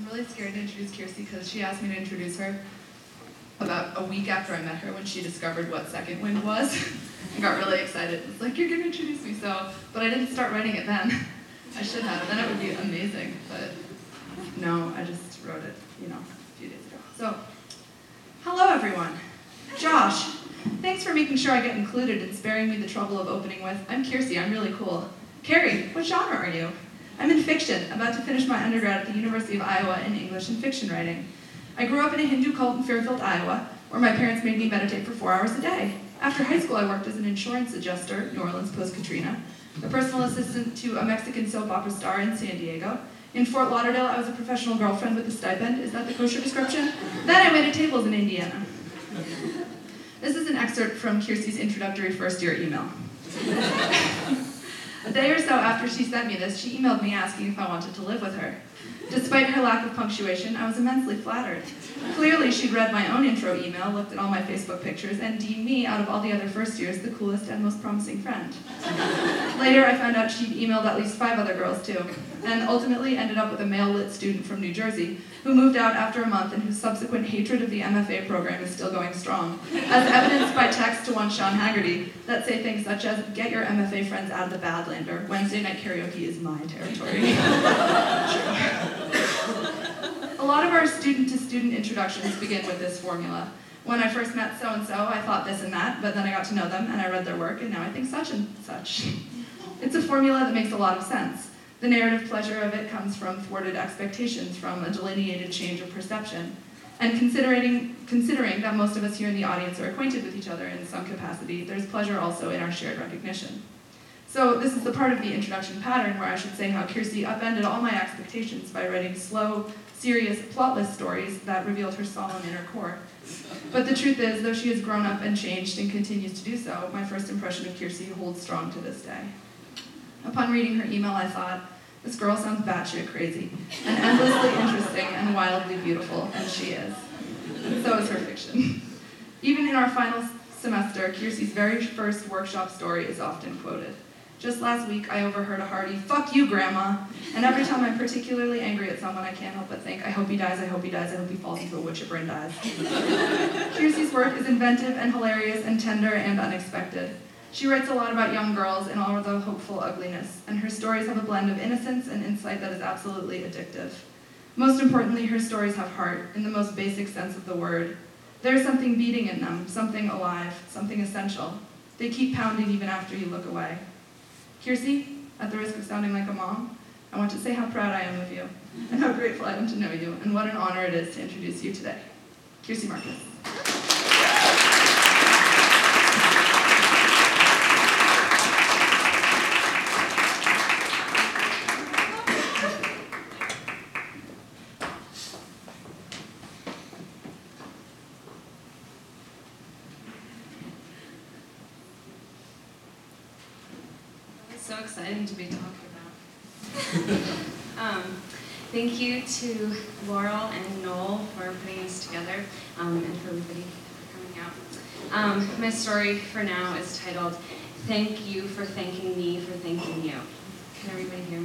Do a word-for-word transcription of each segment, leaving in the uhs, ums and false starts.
really scared to introduce Kiersey because she asked me to introduce her about a week after I met her when she discovered what Second Wind was. I got really excited. It's like, you're going to introduce me, so, but I didn't start writing it then. I should have, then it would be amazing, but no, I just wrote it, you know, a few days ago. So, hello everyone. Josh, thanks for making sure I get included and sparing me the trouble of opening with, I'm Kiersey, I'm really cool. Carrie, what genre are you? I'm in fiction, about to finish my undergrad at the University of Iowa in English and fiction writing. I grew up in a Hindu cult in Fairfield, Iowa, where my parents made me meditate for four hours a day. After high school, I worked as an insurance adjuster, New Orleans post-Katrina, a personal assistant to a Mexican soap opera star in San Diego. In Fort Lauderdale, I was a professional girlfriend with a stipend. Is that the kosher description? Then I waited tables in Indiana. This is an excerpt from Kiersey's introductory first-year email. A day or so after she sent me this, she emailed me asking if I wanted to live with her. Despite her lack of punctuation, I was immensely flattered. Clearly, she'd read my own intro email, looked at all my Facebook pictures, and deemed me, out of all the other first years, the coolest and most promising friend. Later, I found out she'd emailed at least five other girls, too, and ultimately ended up with a male-lit student from New Jersey who moved out after a month and whose subsequent hatred of the M F A program is still going strong, as evidenced by texts to one Sean Haggerty that say things such as, get your M F A friends out of the Badlander, Wednesday night karaoke is my territory. A lot of our student-to-student introductions begin with this formula. When I first met so-and-so, I thought this and that, but then I got to know them and I read their work, and now I think such and such. It's a formula that makes a lot of sense. The narrative pleasure of it comes from thwarted expectations, from a delineated change of perception. And considering, considering that most of us here in the audience are acquainted with each other in some capacity, there's pleasure also in our shared recognition. So this is the part of the introduction pattern where I should say how Kiersey upended all my expectations by writing slow, serious, plotless stories that revealed her solemn inner core. But the truth is, though she has grown up and changed and continues to do so, my first impression of Kiersey holds strong to this day. Upon reading her email, I thought, this girl sounds batshit crazy, and endlessly interesting and wildly beautiful, and she is. And so is her fiction. Even in our final semester, Kiersey's very first workshop story is often quoted. Just last week, I overheard a hearty, fuck you, Grandma, and every time I'm particularly angry at someone, I can't help but think, I hope he dies, I hope he dies, I hope he falls into a wood chipper and dies. Kiersey's work is inventive and hilarious and tender and unexpected. She writes a lot about young girls and all of the hopeful ugliness, and her stories have a blend of innocence and insight that is absolutely addictive. Most importantly, her stories have heart, in the most basic sense of the word. There's something beating in them, something alive, something essential. They keep pounding even after you look away. Kiersey, at the risk of sounding like a mom, I want to say how proud I am of you, and how grateful I am to know you, and what an honor it is to introduce you today. Kiersey Marcus. So exciting to be talking about. um, thank you to Laurel and Noel for putting this together, um, and for everybody for coming out. Um, my story for now is titled, Thank You for Thanking Me for Thanking You. Can everybody hear me?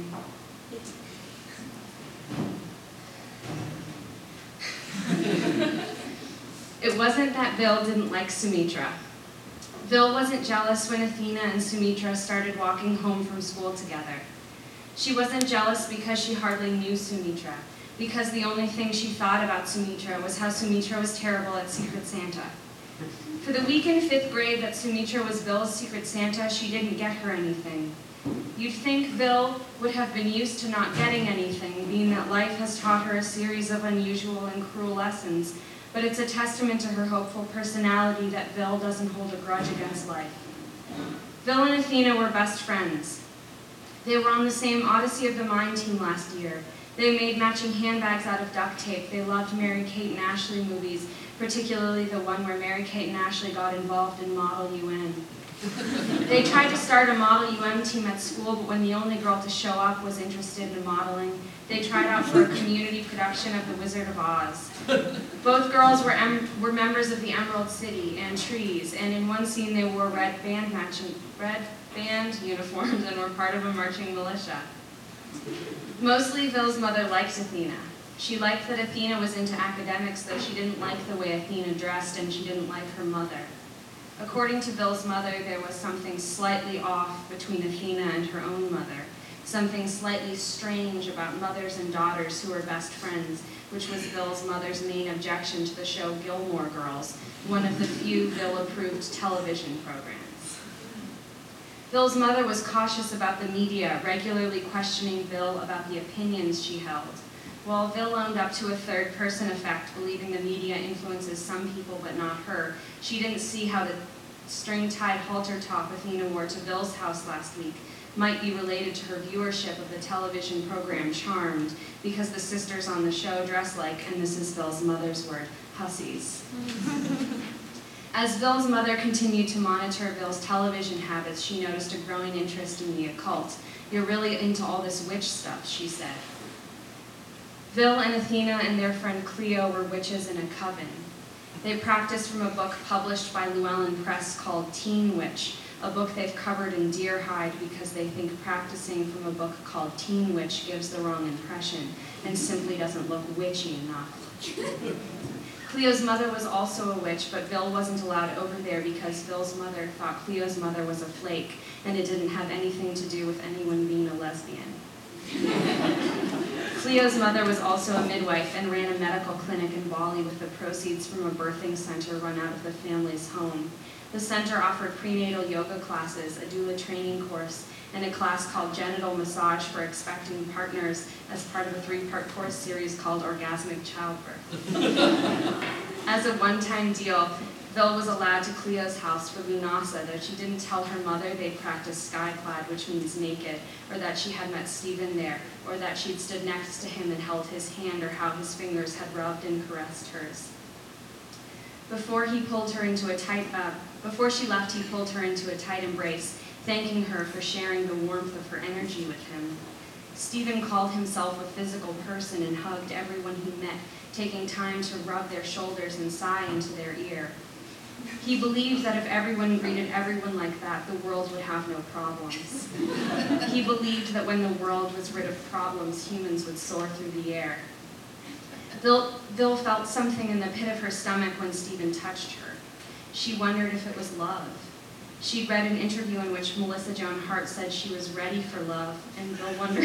It wasn't that Bill didn't like Sumitra. Bill wasn't jealous when Athena and Sumitra started walking home from school together. She wasn't jealous because she hardly knew Sumitra, because the only thing she thought about Sumitra was how Sumitra was terrible at Secret Santa. For the week in fifth grade that Sumitra was Bill's Secret Santa, she didn't get her anything. You'd think Bill would have been used to not getting anything, being that life has taught her a series of unusual and cruel lessons, but it's a testament to her hopeful personality that Bill doesn't hold a grudge against life. Bill and Athena were best friends. They were on the same Odyssey of the Mind team last year. They made matching handbags out of duct tape. They loved Mary-Kate and Ashley movies, particularly the one where Mary-Kate and Ashley got involved in Model U N. They tried to start a Model U M team at school, but when the only girl to show up was interested in modeling, they tried out for a community production of The Wizard of Oz. Both girls were, em were members of the Emerald City and Trees, and in one scene they wore red band, matching, red band uniforms and were part of a marching militia. Mostly, Bill's mother liked Athena. She liked that Athena was into academics, though she didn't like the way Athena dressed, and she didn't like her mother. According to Bill's mother, there was something slightly off between Athena and her own mother, something slightly strange about mothers and daughters who were best friends, which was Bill's mother's main objection to the show Gilmore Girls, one of the few Bill-approved television programs. Bill's mother was cautious about the media, regularly questioning Bill about the opinions she held. While Bill owned up to a third-person effect, believing the media influences some people but not her, she didn't see how the string-tied halter top Athena wore to Bill's house last week might be related to her viewership of the television program Charmed, because the sisters on the show dress like, and this is Bill's mother's word, hussies. As Bill's mother continued to monitor Bill's television habits, she noticed a growing interest in the occult. "You're really into all this witch stuff," she said. Bill and Athena and their friend Cleo were witches in a coven. They practiced from a book published by Llewellyn Press called Teen Witch, a book they've covered in deer hide because they think practicing from a book called Teen Witch gives the wrong impression and simply doesn't look witchy enough. Cleo's mother was also a witch, but Bill wasn't allowed over there because Bill's mother thought Cleo's mother was a flake, and it didn't have anything to do with anyone being a lesbian. Cleo's mother was also a midwife and ran a medical clinic in Bali with the proceeds from a birthing center run out of the family's home. The center offered prenatal yoga classes, a doula training course, and a class called Genital Massage for Expecting Partners as part of a three-part course series called Orgasmic Childbirth. As a one-time deal, Bill was allowed to Cleo's house for Lunasa, though she didn't tell her mother they'd practiced skyclad, which means naked, or that she had met Stephen there, or that she'd stood next to him and held his hand, or how his fingers had rubbed and caressed hers. Before he pulled her into a tight, uh, before she left, he pulled her into a tight embrace, thanking her for sharing the warmth of her energy with him. Stephen called himself a physical person and hugged everyone he met, taking time to rub their shoulders and sigh into their ear. He believed that if everyone greeted everyone like that, the world would have no problems. He believed that when the world was rid of problems, humans would soar through the air. Bill, Bill felt something in the pit of her stomach when Stephen touched her. She wondered if it was love. She'd read an interview in which Melissa Joan Hart said she was ready for love, and Bill wondered...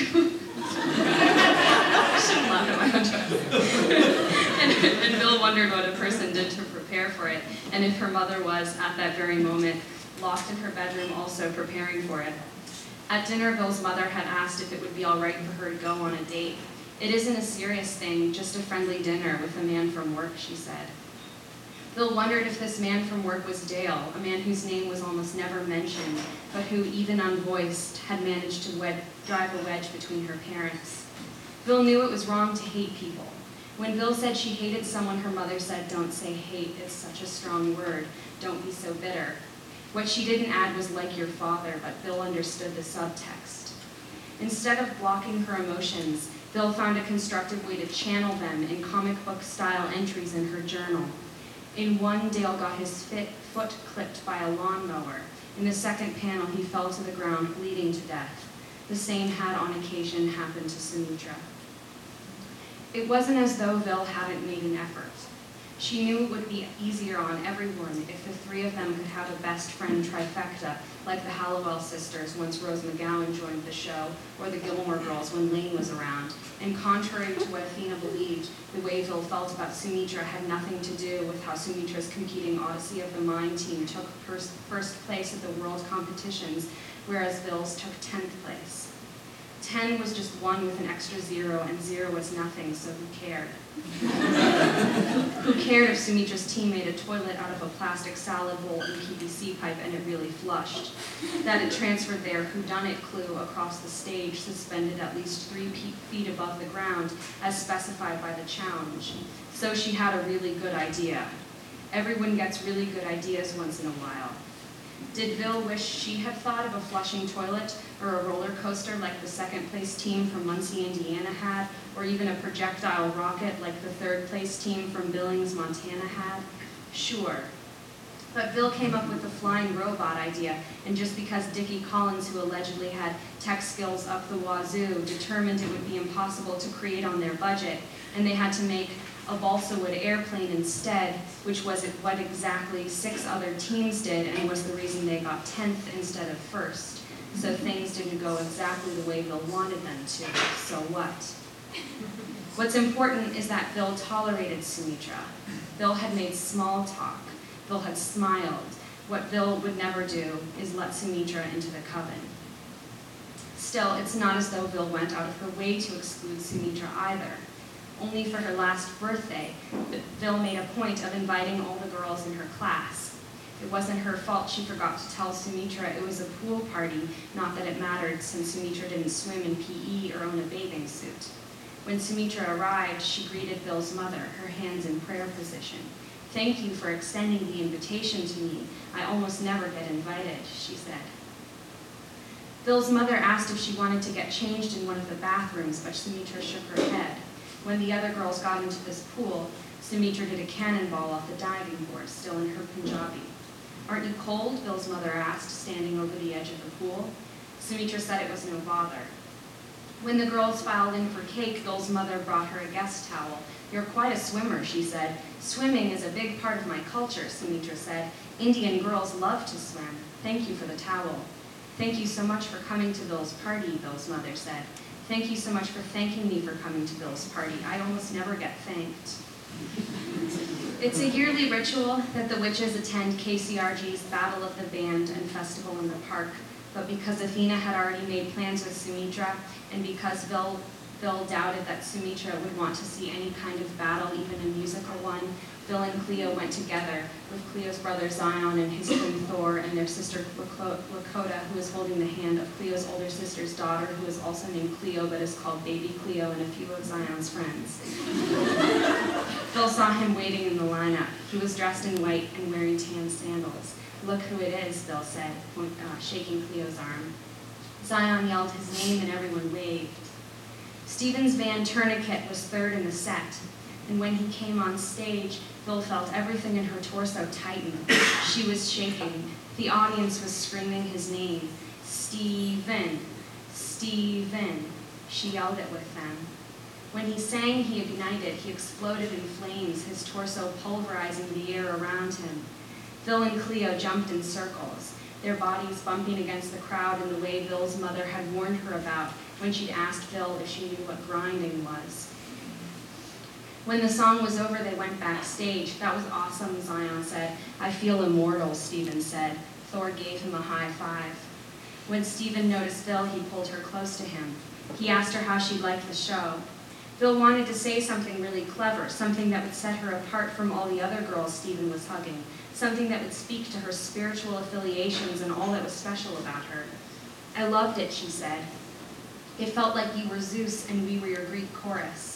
I shouldn't laugh at my own joke. and, and Bill wondered what a person did to prepare for it, and if her mother was, at that very moment, locked in her bedroom also preparing for it. At dinner, Bill's mother had asked if it would be all right for her to go on a date. "It isn't a serious thing, just a friendly dinner with a man from work," she said. Bill wondered if this man from work was Dale, a man whose name was almost never mentioned, but who, even unvoiced, had managed to wed drive a wedge between her parents. Bill knew it was wrong to hate people. When Bill said she hated someone, her mother said, "Don't say hate, it's such a strong word. Don't be so bitter." What she didn't add was "like your father," but Bill understood the subtext. Instead of blocking her emotions, Bill found a constructive way to channel them in comic book-style entries in her journal. In one, Dale got his fit, foot clipped by a lawnmower. In the second panel, he fell to the ground, bleeding to death. The same had on occasion happened to Sumitra. It wasn't as though Bill hadn't made an effort. She knew it would be easier on everyone if the three of them could have a best friend trifecta, like the Hallowell sisters once Rose McGowan joined the show, or the Gilmore Girls when Lane was around. And contrary to what Athena believed, the way Bill felt about Sumitra had nothing to do with how Sumitra's competing Odyssey of the Mind team took first, first place at the world competitions, whereas Bill's took tenth place. Ten was just one with an extra zero, and zero was nothing, so who cared? Who cared if Sumitra's team made a toilet out of a plastic salad bowl and P V C pipe and it really flushed? That it transferred their whodunit clue across the stage, suspended at least three feet above the ground, as specified by the challenge. So she had a really good idea. Everyone gets really good ideas once in a while. Did Bill wish she had thought of a flushing toilet, or a roller coaster like the second place team from Muncie, Indiana had, or even a projectile rocket like the third place team from Billings, Montana had? Sure. But Bill came up with the flying robot idea, and just because Dickie Collins, who allegedly had tech skills up the wazoo, determined it would be impossible to create on their budget, and they had to make a balsa wood airplane instead, which was what exactly six other teams did and was the reason they got tenth instead of first. So things didn't go exactly the way Bill wanted them to, so what? What's important is that Bill tolerated Sumitra. Bill had made small talk. Bill had smiled. What Bill would never do is let Sumitra into the coven. Still, it's not as though Bill went out of her way to exclude Sumitra either. Only for her last birthday, Bill made a point of inviting all the girls in her class. It wasn't her fault she forgot to tell Sumitra it was a pool party, not that it mattered since Sumitra didn't swim in P E or own a bathing suit. When Sumitra arrived, she greeted Bill's mother, her hands in prayer position. "Thank you for extending the invitation to me. I almost never get invited," she said. Bill's mother asked if she wanted to get changed in one of the bathrooms, but Sumitra shook her head. When the other girls got into this pool, Sumitra did a cannonball off the diving board, still in her Punjabi. "Aren't you cold?" Bill's mother asked, standing over the edge of the pool. Sumitra said it was no bother. When the girls filed in for cake, Bill's mother brought her a guest towel. "You're quite a swimmer," she said. "Swimming is a big part of my culture," Sumitra said. "Indian girls love to swim. Thank you for the towel." "Thank you so much for coming to Bill's party," Bill's mother said. "Thank you so much for thanking me for coming to Bill's party. I almost never get thanked." It's a yearly ritual that the witches attend K C R G's Battle of the Band and Festival in the Park. But because Athena had already made plans with Sumitra, and because Bill, Bill doubted that Sumitra would want to see any kind of battle, even a musical one, Bill and Cleo went together with Cleo's brother Zion and his twin Thor and their sister Lakota, who is holding the hand of Cleo's older sister's daughter, who is also named Cleo but is called Baby Cleo, and a few of Zion's friends. Bill saw him waiting in the lineup. He was dressed in white and wearing tan sandals. "Look who it is," Bill said, point, uh, shaking Cleo's arm. Zion yelled his name and everyone waved. Stephen's band Tourniquet was third in the set, and when he came on stage, Bill felt everything in her torso tighten. She was shaking. The audience was screaming his name. "Stephen! Stephen!" She yelled it with them. When he sang, he ignited. He exploded in flames, his torso pulverizing the air around him. Bill and Cleo jumped in circles, their bodies bumping against the crowd in the way Bill's mother had warned her about when she'd asked Bill if she knew what grinding was. When the song was over, they went backstage. "That was awesome," Zion said. "I feel immortal," Stephen said. Thor gave him a high five. When Stephen noticed Bill, he pulled her close to him. He asked her how she liked the show. Bill wanted to say something really clever, something that would set her apart from all the other girls Stephen was hugging, something that would speak to her spiritual affiliations and all that was special about her. "I loved it," she said. "It felt like you were Zeus and we were your Greek chorus."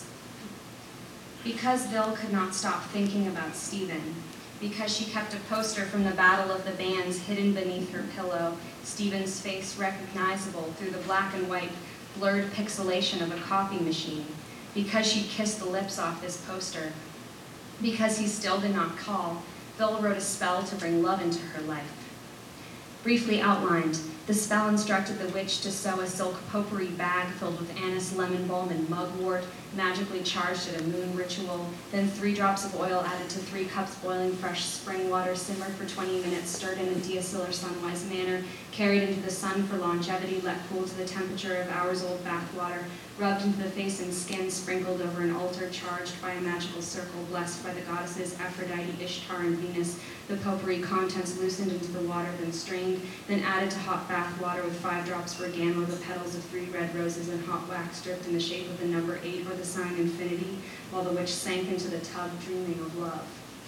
Because Bill could not stop thinking about Stephen, because she kept a poster from the Battle of the Bands hidden beneath her pillow, Stephen's face recognizable through the black and white blurred pixelation of a copy machine, because she kissed the lips off this poster, because he still did not call, Bill wrote a spell to bring love into her life. Briefly outlined, the spell instructed the witch to sew a silk potpourri bag filled with anise, lemon balm, and mugwort, magically charged at a moon ritual, then three drops of oil added to three cups boiling fresh spring water, simmered for twenty minutes, stirred in a deacill or sunwise manner, carried into the sun for longevity, let cool to the temperature of hours-old bath water, rubbed into the face and skin, sprinkled over an altar charged by a magical circle, blessed by the goddesses Aphrodite, Ishtar, and Venus. The potpourri contents loosened into the water, then strained, then added to hot bath water with five drops bergamot, the petals of three red roses, and hot wax dripped in the shape of the number eight or the sign infinity, while the witch sank into the tub, dreaming of love.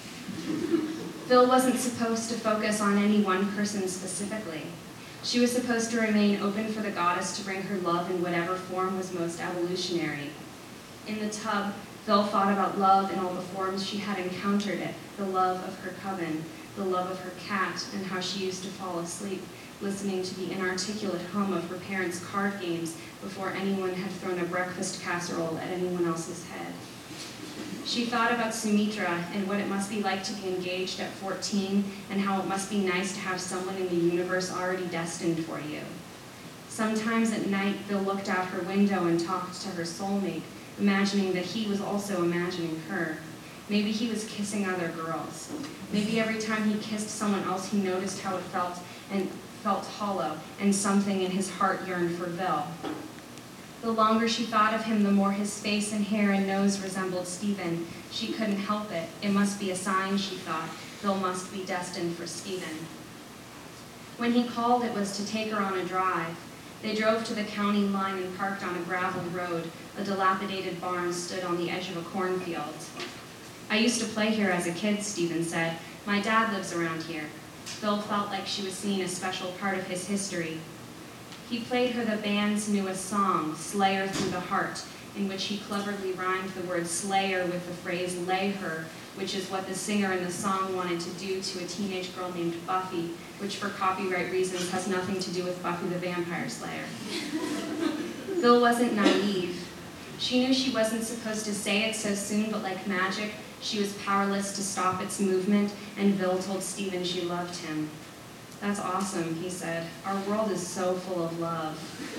Bill wasn't supposed to focus on any one person specifically. She was supposed to remain open for the goddess to bring her love in whatever form was most evolutionary. In the tub, Bill thought about love in all the forms she had encountered it, the love of her coven, the love of her cat, and how she used to fall asleep, listening to the inarticulate hum of her parents' card games before anyone had thrown a breakfast casserole at anyone else's head. She thought about Sumitra and what it must be like to be engaged at fourteen, and how it must be nice to have someone in the universe already destined for you. Sometimes at night, Bill looked out her window and talked to her soulmate, imagining that he was also imagining her. Maybe he was kissing other girls. Maybe every time he kissed someone else, he noticed how it felt and felt hollow, and something in his heart yearned for Vil. The longer she thought of him, the more his face and hair and nose resembled Stephen. She couldn't help it. It must be a sign, she thought. Vil must be destined for Stephen. When he called, it was to take her on a drive. They drove to the county line and parked on a gravel road. A dilapidated barn stood on the edge of a cornfield. "I used to play here as a kid," Stephen said. "My dad lives around here." Vil felt like she was seeing a special part of his history. He played her the band's newest song, Slayer Through the Heart, in which he cleverly rhymed the word slayer with the phrase lay her, which is what the singer in the song wanted to do to a teenage girl named Buffy, which for copyright reasons has nothing to do with Buffy the Vampire Slayer. Vil wasn't naive. She knew she wasn't supposed to say it so soon, but like magic, she was powerless to stop its movement, and Vil told Stephen she loved him. "That's awesome," he said. "Our world is so full of love."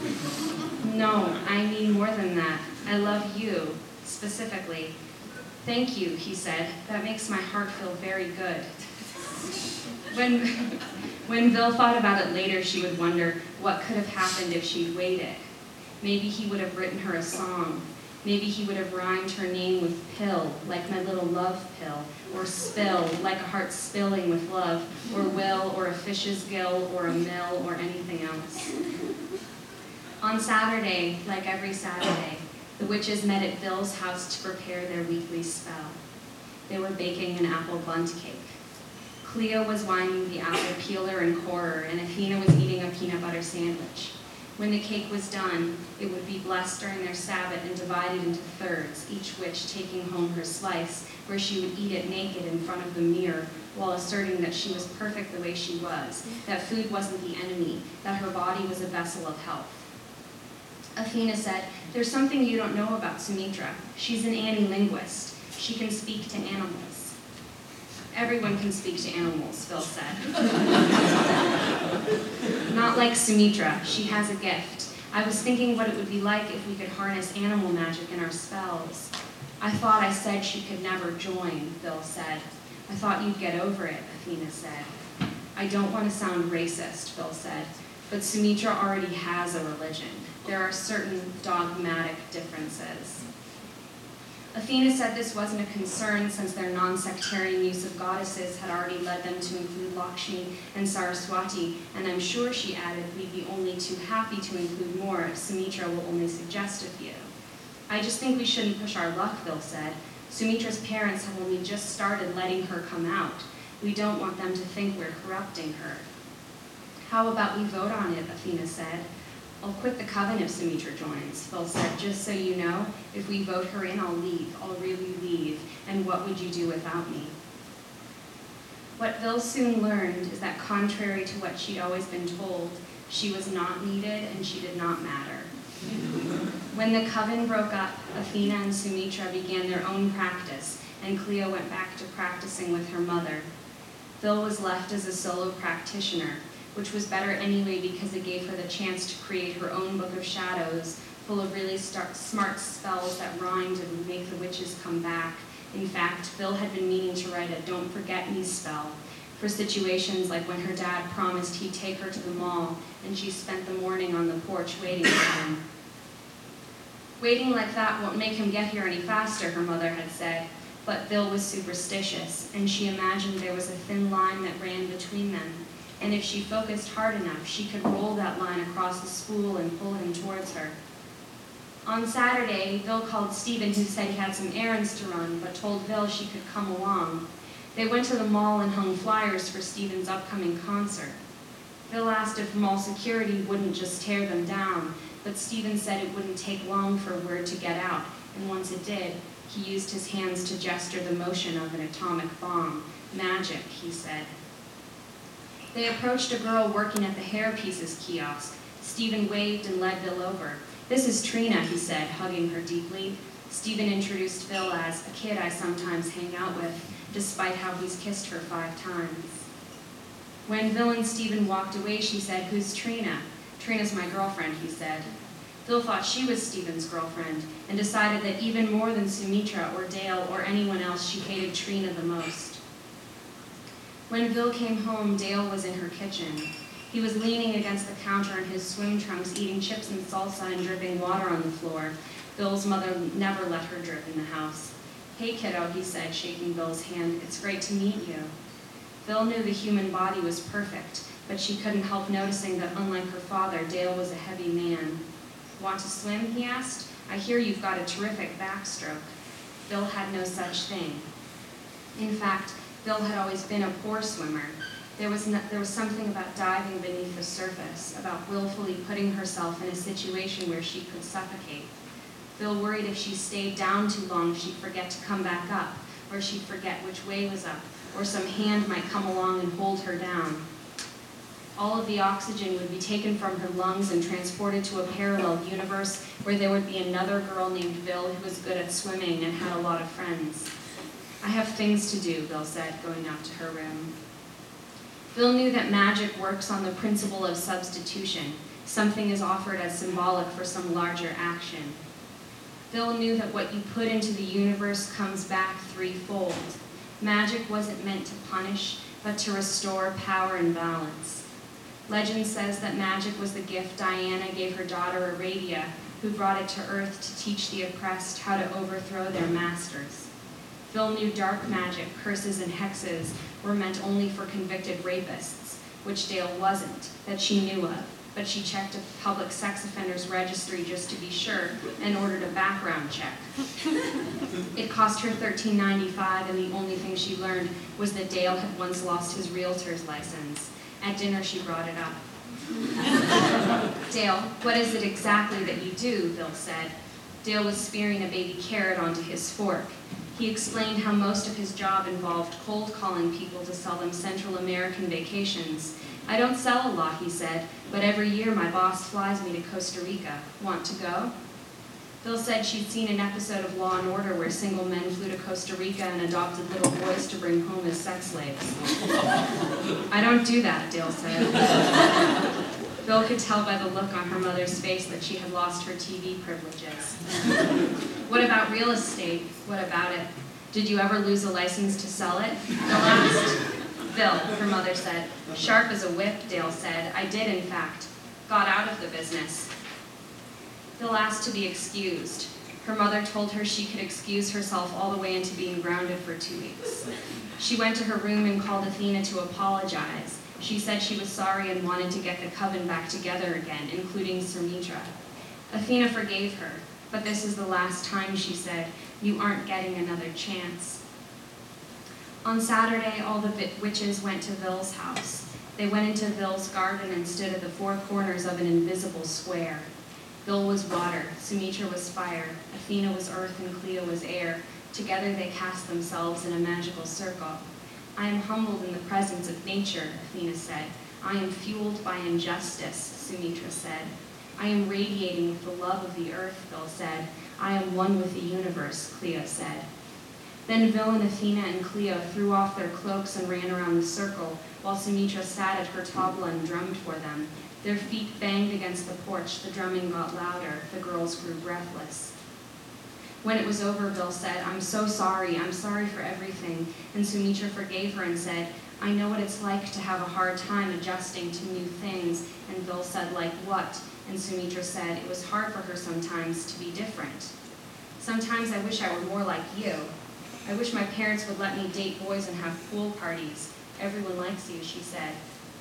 "No, I mean more than that. I love you, specifically." "Thank you," he said. "That makes my heart feel very good." When, when Vil thought about it later, she would wonder what could have happened if she'd waited. Maybe he would have written her a song. Maybe he would have rhymed her name with pill, like my little love pill, or spill, like a heart spilling with love, or will, or a fish's gill, or a mill, or anything else. On Saturday, like every Saturday, the witches met at Vil's house to prepare their weekly spell. They were baking an apple bundt cake. Cleo was winding the apple peeler and corer, and Athena was eating a peanut butter sandwich. When the cake was done, it would be blessed during their Sabbath and divided into thirds, each witch taking home her slice, where she would eat it naked in front of the mirror, while asserting that she was perfect the way she was, that food wasn't the enemy, that her body was a vessel of health. Athena said, "There's something you don't know about Sumitra. She's an anti-linguist. She can speak to animals." "Everyone can speak to animals," Vil said. "Not like Sumitra. She has a gift. I was thinking what it would be like if we could harness animal magic in our spells." "I thought I said she could never join," Vil said. "I thought you'd get over it," Athena said. "I don't want to sound racist," Vil said, "but Sumitra already has a religion. There are certain dogmatic differences." Athena said this wasn't a concern since their non-sectarian use of goddesses had already led them to include Lakshmi and Saraswati, and I'm sure, she added, we'd be only too happy to include more if Sumitra will only suggest a few. "I just think we shouldn't push our luck," Vil said. "Sumitra's parents have only just started letting her come out. We don't want them to think we're corrupting her." "How about we vote on it?" Athena said. "I'll quit the coven if Sumitra joins," Vil said. "Just so you know, if we vote her in, I'll leave. I'll really leave. And what would you do without me?" What Vil soon learned is that contrary to what she'd always been told, she was not needed and she did not matter. When the coven broke up, Athena and Sumitra began their own practice, and Cleo went back to practicing with her mother. Vil was left as a solo practitioner, which was better anyway because it gave her the chance to create her own book of shadows, full of really start, smart spells that rhymed and would make the witches come back. In fact, Vil had been meaning to write a Don't Forget Me spell for situations like when her dad promised he'd take her to the mall, and she spent the morning on the porch waiting for him. "Waiting like that won't make him get here any faster," her mother had said, but Vil was superstitious, and she imagined there was a thin line that ran between them. And if she focused hard enough, she could roll that line across the spool and pull him towards her. On Saturday, Vil called Stephen, who said he had some errands to run, but told Vil she could come along. They went to the mall and hung flyers for Stephen's upcoming concert. Vil asked if mall security wouldn't just tear them down, but Stephen said it wouldn't take long for word to get out, and once it did, he used his hands to gesture the motion of an atomic bomb. "Magic," he said. They approached a girl working at the hair pieces kiosk. Stephen waved and led Vil over. "This is Trina," he said, hugging her deeply. Stephen introduced Vil as a kid I sometimes hang out with, despite how he's kissed her five times. When Vil and Stephen walked away, she said, "Who's Trina?" "Trina's my girlfriend," he said. Phil thought she was Stephen's girlfriend and decided that even more than Sumitra or Dale or anyone else, she hated Trina the most. When Phil came home, Dale was in her kitchen. He was leaning against the counter in his swim trunks, eating chips and salsa and dripping water on the floor. Phil's mother never let her drip in the house. "Hey, kiddo," he said, shaking Phil's hand. "It's great to meet you." Phil knew the human body was perfect, but she couldn't help noticing that unlike her father, Dale was a heavy man. "Want to swim?" he asked. "I hear you've got a terrific backstroke." Phil had no such thing. In fact, Phil had always been a poor swimmer. There was, no, there was something about diving beneath the surface, about willfully putting herself in a situation where she could suffocate. Phil worried if she stayed down too long, she'd forget to come back up, or she'd forget which way was up, or some hand might come along and hold her down. All of the oxygen would be taken from her lungs and transported to a parallel universe where there would be another girl named Bill who was good at swimming and had a lot of friends. "I have things to do," Bill said, going up to her room. Bill knew that magic works on the principle of substitution. Something is offered as symbolic for some larger action. Bill knew that what you put into the universe comes back threefold. Magic wasn't meant to punish, but to restore power and balance. Legend says that magic was the gift Diana gave her daughter Aradia, who brought it to Earth to teach the oppressed how to overthrow their masters. Phil knew dark magic, curses, and hexes were meant only for convicted rapists, which Dale wasn't, that she knew of, but she checked a public sex offenders registry just to be sure and ordered a background check. It cost her thirteen ninety-five, and the only thing she learned was that Dale had once lost his realtor's license. At dinner, she brought it up. "Dale, what is it exactly that you do?" Bill said. Dale was spearing a baby carrot onto his fork. He explained how most of his job involved cold calling people to sell them Central American vacations. "I don't sell a lot," he said, "but every year my boss flies me to Costa Rica. Want to go?" Bill said she'd seen an episode of Law and Order where single men flew to Costa Rica and adopted little boys to bring home as sex slaves. "I don't do that," Dale said. Bill could tell by the look on her mother's face that she had lost her T V privileges. "What about real estate? What about it? Did you ever lose a license to sell it?" Bill asked. "Bill," her mother said. "Sharp as a whip," Dale said. "I did, in fact. Got out of the business." Bill asked to be excused. Her mother told her she could excuse herself all the way into being grounded for two weeks. She went to her room and called Athena to apologize. She said she was sorry and wanted to get the coven back together again, including Sumitra. Athena forgave her, but this is the last time, she said. You aren't getting another chance. On Saturday, all the witches went to Vil's house. They went into Vil's garden and stood at the four corners of an invisible square. Vil was water, Sumitra was fire, Athena was earth, and Cleo was air. Together they cast themselves in a magical circle. "I am humbled in the presence of nature," Athena said. "I am fueled by injustice," Sumitra said. "I am radiating with the love of the earth," Vil said. "I am one with the universe," Cleo said. Then Vil and Athena and Cleo threw off their cloaks and ran around the circle, while Sumitra sat at her tabla and drummed for them. Their feet banged against the porch, the drumming got louder, the girls grew breathless. When it was over, Vil said, "I'm so sorry, I'm sorry for everything," and Sumitra forgave her and said, "I know what it's like to have a hard time adjusting to new things," and Vil said, "Like what?" And Sumitra said, "It was hard for her sometimes to be different. Sometimes I wish I were more like you. I wish my parents would let me date boys and have pool parties. Everyone likes you," she said.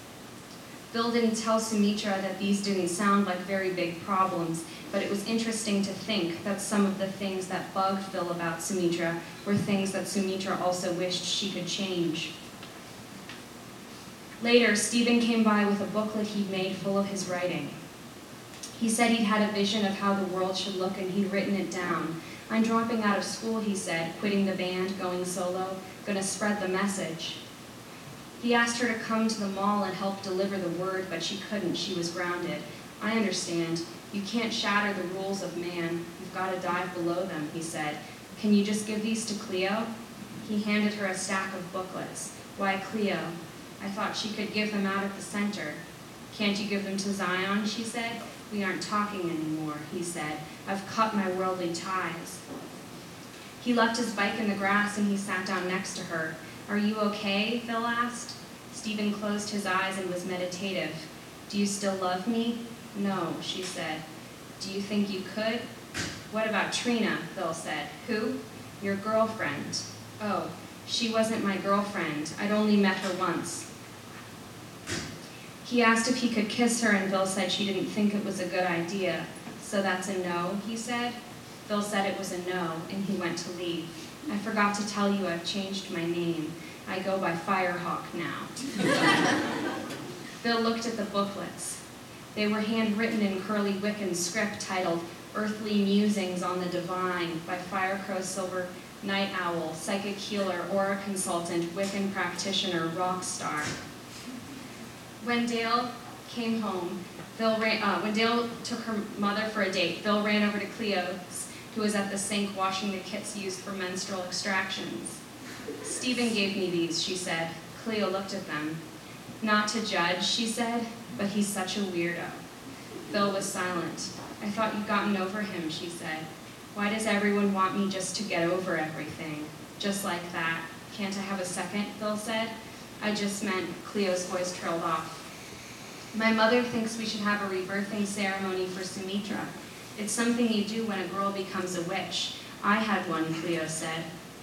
Vil didn't tell Sumitra that these didn't sound like very big problems, but it was interesting to think that some of the things that bugged Vil about Sumitra were things that Sumitra also wished she could change. Later, Stephen came by with a booklet he'd made full of his writing. He said he'd had a vision of how the world should look and he'd written it down. "I'm dropping out of school," he said, "quitting the band, going solo, gonna spread the message." He asked her to come to the mall and help deliver the word, but she couldn't, she was grounded. "I understand. You can't shatter the rules of man. You've got to dive below them," he said. "Can you just give these to Cleo?" He handed her a stack of booklets. "Why Cleo? I thought she could give them out at the center." "Can't you give them to Zion?" she said. We aren't talking anymore, he said. I've cut my worldly ties. He left his bike in the grass and he sat down next to her. Are you okay? Phil asked. Stephen closed his eyes and was meditative. Do you still love me? No, she said. Do you think you could? What about Trina? Phil said. Who? Your girlfriend. Oh, she wasn't my girlfriend. I'd only met her once. He asked if he could kiss her, and Phil said she didn't think it was a good idea. So that's a no, he said. Phil said it was a no, and he went to leave. I forgot to tell you I've changed my name. I go by Firehawk now. Phil looked at the booklets. They were handwritten in Curly Wiccan script titled Earthly Musings on the Divine by Firecrow Silver, Night Owl, Psychic Healer, Aura Consultant, Wiccan Practitioner, Rock Star. When Dale came home, Phil ran, uh, when Dale took her mother for a date, Phil ran over to Cleo's, who was at the sink washing the kits used for menstrual extractions. Stephen gave me these, she said. Cleo looked at them. Not to judge, she said, but he's such a weirdo. Phil was silent. I thought you'd gotten over him, she said. Why does everyone want me just to get over everything? Just like that. Can't I have a second, Phil said. I just meant, Cleo's voice trailed off. My mother thinks we should have a rebirthing ceremony for Sumitra. It's something you do when a girl becomes a witch. I had one, Cleo said.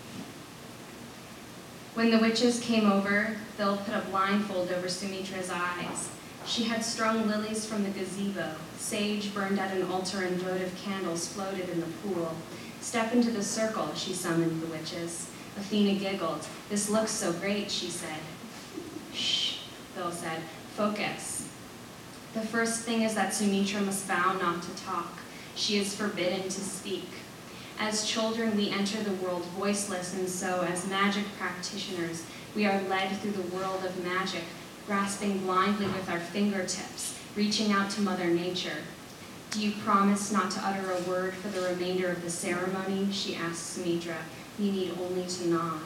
When the witches came over, Phil put a blindfold over Sumitra's eyes. She had strung lilies from the gazebo. Sage burned at an altar and votive candles floated in the pool. Step into the circle, she summoned the witches. Athena giggled. This looks so great, she said. Shh, Phil said. Focus. The first thing is that Sumitra must vow not to talk. She is forbidden to speak. As children, we enter the world voiceless, and so, as magic practitioners, we are led through the world of magic, grasping blindly with our fingertips, reaching out to Mother Nature. Do you promise not to utter a word for the remainder of the ceremony? She asked Sumitra. You need only to nod.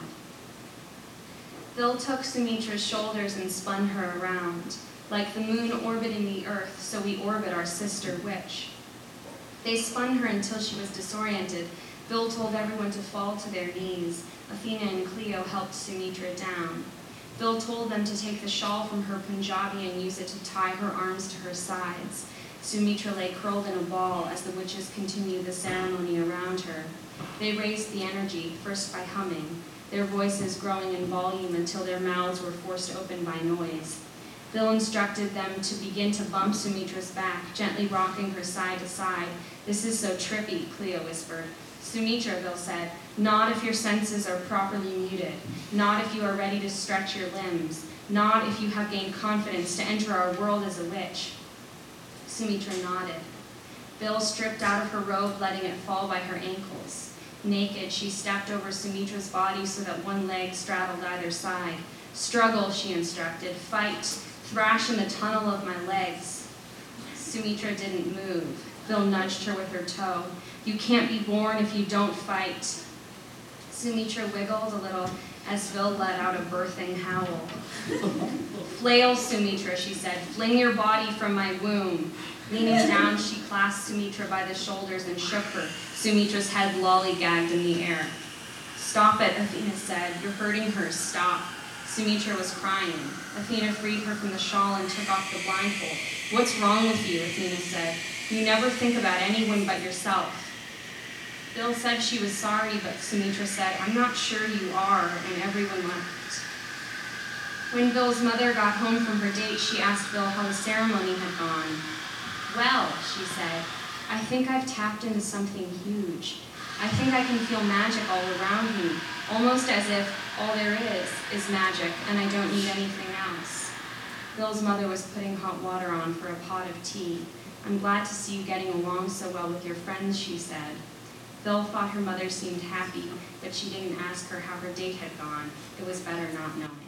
Phil took Sumitra's shoulders and spun her around. Like the moon orbiting the earth, so we orbit our sister witch. They spun her until she was disoriented. Phil told everyone to fall to their knees. Athena and Cleo helped Sumitra down. Phil told them to take the shawl from her Punjabi and use it to tie her arms to her sides. Sumitra lay curled in a ball as the witches continued the ceremony around her. They raised the energy, first by humming, their voices growing in volume until their mouths were forced open by noise. Phil instructed them to begin to bump Sumitra's back, gently rocking her side to side. This is so trippy, Cleo whispered. Sumitra, Phil said, not if your senses are properly muted, not if you are ready to stretch your limbs, not if you have gained confidence to enter our world as a witch. Sumitra nodded. Phil stripped out of her robe, letting it fall by her ankles. Naked, she stepped over Sumitra's body so that one leg straddled either side. Struggle, she instructed. Fight. Thrash in the tunnel of my legs. Sumitra didn't move. Phil nudged her with her toe. You can't be born if you don't fight. Sumitra wiggled a little as Phil let out a birthing howl. Flail, Sumitra, she said. Fling your body from my womb. Leaning down, she clasped Sumitra by the shoulders and shook her. Sumitra's head lollygagged in the air. Stop it, Athena said. You're hurting her. Stop. Sumitra was crying. Athena freed her from the shawl and took off the blindfold. What's wrong with you, Athena said. You never think about anyone but yourself. Phil said she was sorry, but Sumitra said, I'm not sure you are, and everyone left. When Phil's mother got home from her date, she asked Phil how the ceremony had gone. Well, she said, I think I've tapped into something huge. I think I can feel magic all around me, almost as if all there is is magic and I don't need anything else. Phil's mother was putting hot water on for a pot of tea. I'm glad to see you getting along so well with your friends, she said. Phil thought her mother seemed happy, but she didn't ask her how her date had gone. It was better not knowing.